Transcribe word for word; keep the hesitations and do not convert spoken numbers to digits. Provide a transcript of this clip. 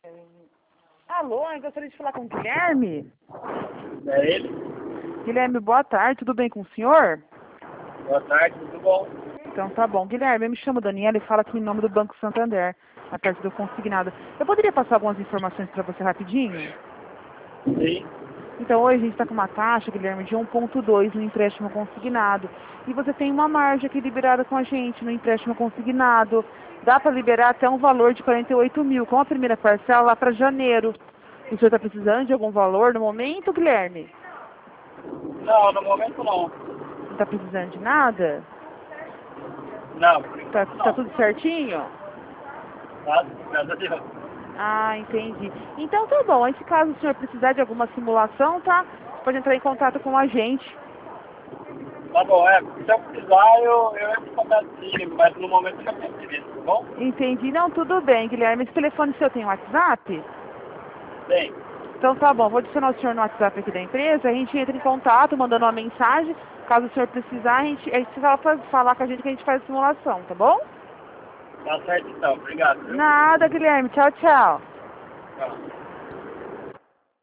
Alô, eu gostaria de falar com o Guilherme. É ele? Guilherme, boa tarde, tudo bem com o senhor? Boa tarde, tudo bom? Então tá bom. Guilherme, eu me chamo Daniela e falo aqui em nome do Banco Santander, a parte do consignado. Eu poderia passar algumas informações para você rapidinho? Sim. Então hoje a gente está com uma taxa, Guilherme, de um ponto dois no empréstimo consignado. E você tem uma margem aqui liberada com a gente no empréstimo consignado. Dá para liberar até um valor de quarenta e oito mil, com a primeira parcela lá para janeiro. O senhor está precisando de algum valor no momento, Guilherme? Não, no momento não. Não está precisando de nada? Não, por Tá, enquanto tá não. tudo certinho? Tá? Graças a Deus. Ah, entendi. Então tá bom. Nesse caso, o senhor precisar de alguma simulação, tá? Você pode entrar em contato com a gente. Tá bom, é. Se eu precisar, eu, eu entro em contato sim, mas no momento eu já tenho interesse, tá bom? Entendi. Não, tudo bem, Guilherme. Esse telefone seu tem WhatsApp? Bem, Então tá bom. Vou adicionar o senhor no WhatsApp aqui da empresa. A gente entra em contato, mandando uma mensagem. Caso o senhor precisar, a gente, a gente vai falar com a gente que a gente faz a simulação, tá bom? tá certo então. Obrigado, viu? Nada, Guilherme. Tchau, tchau. Tchau.